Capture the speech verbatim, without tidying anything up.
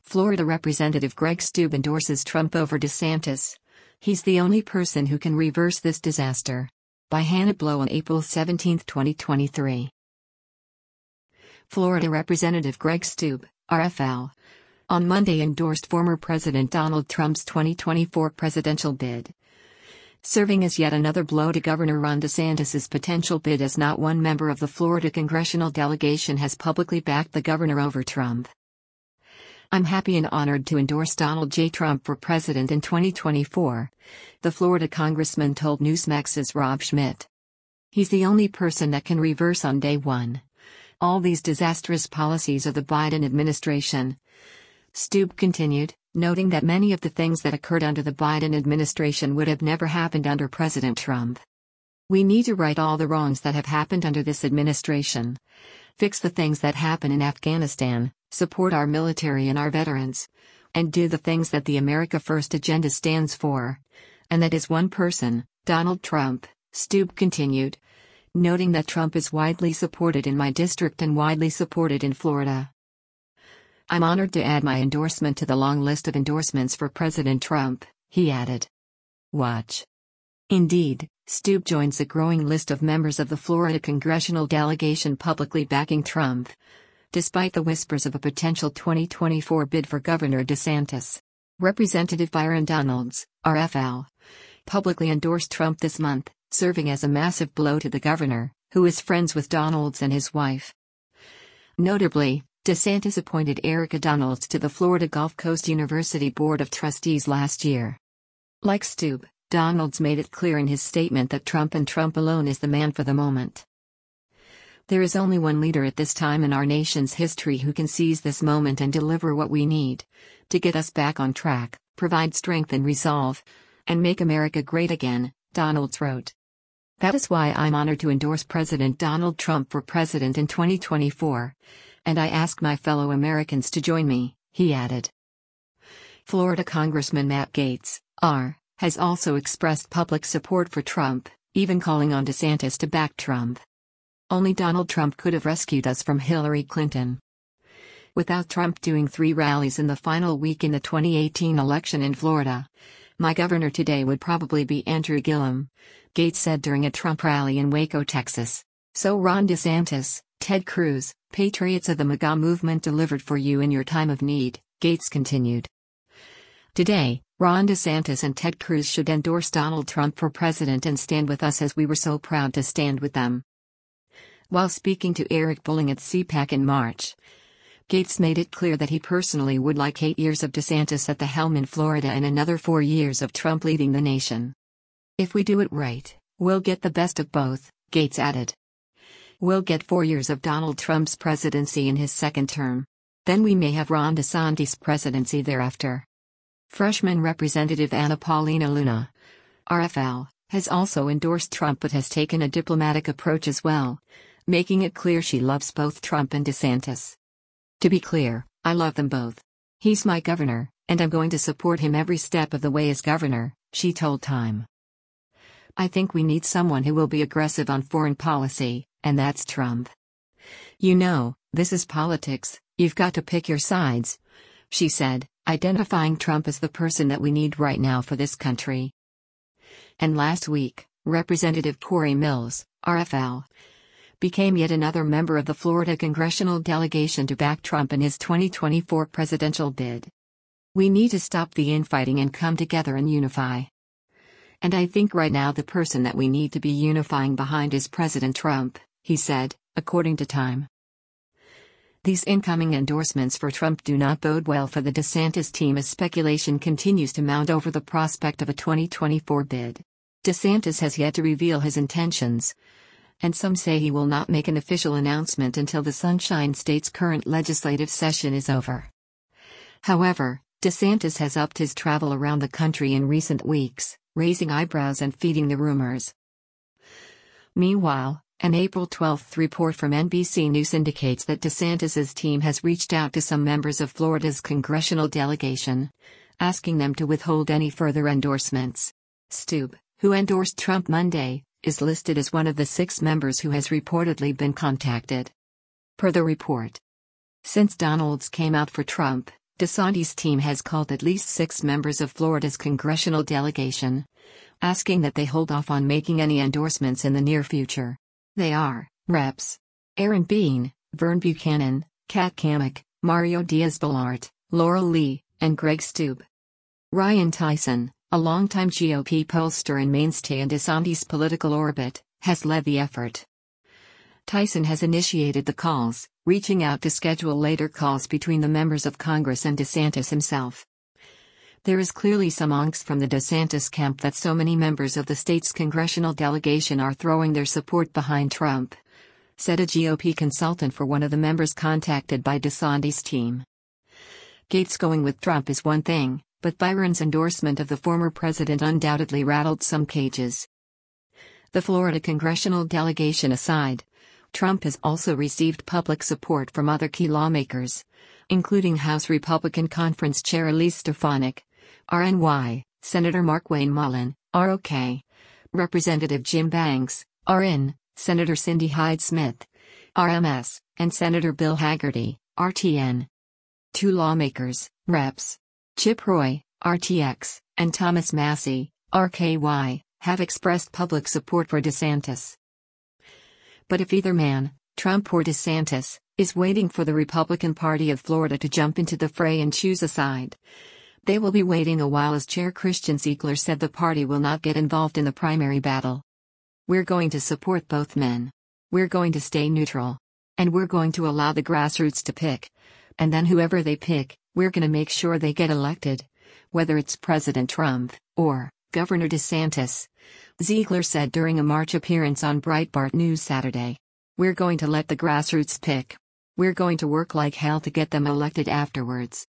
Florida Representative Greg Steube endorses Trump over DeSantis. He's the only person who can reverse this disaster. By Hannah Blow on April seventeenth, twenty twenty-three. Florida Representative Greg Steube, R F L, on Monday endorsed former President Donald Trump's twenty twenty-four presidential bid, serving as yet another blow to Governor Ron DeSantis's potential bid, as not one member of the Florida congressional delegation has publicly backed the governor over Trump. "I'm happy and honored to endorse Donald J. Trump for president in twenty twenty-four, the Florida congressman told Newsmax's Rob Schmidt. "He's the only person that can reverse on day one all these disastrous policies of the Biden administration." Steube continued, noting that many of the things that occurred under the Biden administration would have never happened under President Trump. "We need to right all the wrongs that have happened under this administration, fix the things that happen in Afghanistan, support our military and our veterans, and do the things that the America First agenda stands for. And that is one person, Donald Trump," Steube continued, noting that Trump is widely supported in my district and widely supported in Florida. "I'm honored to add my endorsement to the long list of endorsements for President Trump," he added. Watch. Indeed, Steube joins a growing list of members of the Florida congressional delegation publicly backing Trump, despite the whispers of a potential twenty twenty-four bid for Governor DeSantis. Representative Byron Donalds, R F L, publicly endorsed Trump this month, serving as a massive blow to the governor, who is friends with Donalds and his wife. Notably, DeSantis appointed Erica Donalds to the Florida Gulf Coast University Board of Trustees last year. Like Steube, Donalds made it clear in his statement that Trump and Trump alone is the man for the moment. "There is only one leader at this time in our nation's history who can seize this moment and deliver what we need to get us back on track, provide strength and resolve, and make America great again," Donalds wrote. "That is why I'm honored to endorse President Donald Trump for president in twenty twenty-four. And I ask my fellow Americans to join me," he added. Florida Congressman Matt Gaetz, R, has also expressed public support for Trump, even calling on DeSantis to back Trump. "Only Donald Trump could have rescued us from Hillary Clinton. Without Trump doing three rallies in the final week in the twenty eighteen election in Florida, my governor today would probably be Andrew Gillum," Gaetz said during a Trump rally in Waco, Texas. "So Ron DeSantis, Ted Cruz, patriots of the MAGA movement delivered for you in your time of need," Gaetz continued. "Today, Ron DeSantis and Ted Cruz should endorse Donald Trump for president and stand with us as we were so proud to stand with them." While speaking to Eric Bolling at CPAC in March, Gaetz made it clear that he personally would like eight years of DeSantis at the helm in Florida and another four years of Trump leading the nation. "If we do it right, we'll get the best of both," Gaetz added. "We'll get four years of Donald Trump's presidency in his second term. Then we may have Ron DeSantis' presidency thereafter." Freshman Representative Anna Paulina Luna, R F L, has also endorsed Trump but has taken a diplomatic approach as well, making it clear she loves both Trump and DeSantis. "To be clear, I love them both. He's my governor, and I'm going to support him every step of the way as governor," she told Time. "I think we need someone who will be aggressive on foreign policy, and that's Trump. You know, this is politics, you've got to pick your sides," she said, identifying Trump as the person that we need right now for this country. And last week, Representative Corey Mills, R F L, became yet another member of the Florida congressional delegation to back Trump in his twenty twenty-four presidential bid. "We need to stop the infighting and come together and unify. And I think right now the person that we need to be unifying behind is President Trump," he said, according to Time. These incoming endorsements for Trump do not bode well for the DeSantis team as speculation continues to mount over the prospect of a twenty twenty-four bid. DeSantis has yet to reveal his intentions, and some say he will not make an official announcement until the Sunshine State's current legislative session is over. However, DeSantis has upped his travel around the country in recent weeks, raising eyebrows and feeding the rumors. Meanwhile, an April twelfth report from N B C News indicates that DeSantis's team has reached out to some members of Florida's congressional delegation, asking them to withhold any further endorsements. Steube, who endorsed Trump Monday, is listed as one of the six members who has reportedly been contacted. Per the report, since Donalds came out for Trump, DeSantis' team has called at least six members of Florida's congressional delegation, asking that they hold off on making any endorsements in the near future. They are Reps Aaron Bean, Vern Buchanan, Kat Cammack, Mario Diaz-Balart, Laurel Lee, and Greg Steube. Ryan Tyson, a longtime G O P pollster and mainstay in DeSantis' political orbit, has led the effort. Tyson has initiated the calls, reaching out to schedule later calls between the members of Congress and DeSantis himself. There is clearly some angst from the DeSantis camp that so many members of the state's congressional delegation are throwing their support behind Trump, said a G O P consultant for one of the members contacted by DeSantis' team. Gates going with Trump is one thing, but Byron's endorsement of the former president undoubtedly rattled some cages. The Florida congressional delegation aside, Trump has also received public support from other key lawmakers, including House Republican Conference Chair Elise Stefanik, R N Y, Senator Markwayne Mullin, R O K, Representative Jim Banks, R N, Senator Cindy Hyde-Smith, R M S, and Senator Bill Hagerty, R T N. Two lawmakers, Reps Chip Roy, R T X, and Thomas Massie, R K Y, have expressed public support for DeSantis. But if either man, Trump or DeSantis, is waiting for the Republican Party of Florida to jump into the fray and choose a side, they will be waiting a while, as Chair Christian Ziegler said. The party will not get involved in the primary battle. We're going to support both men. We're going to stay neutral. And we're going to allow the grassroots to pick. And then whoever they pick, we're going to make sure they get elected, whether it's President Trump or Governor DeSantis, Ziegler said during a March appearance on Breitbart News Saturday. We're going to let the grassroots pick. We're going to work like hell to get them elected afterwards.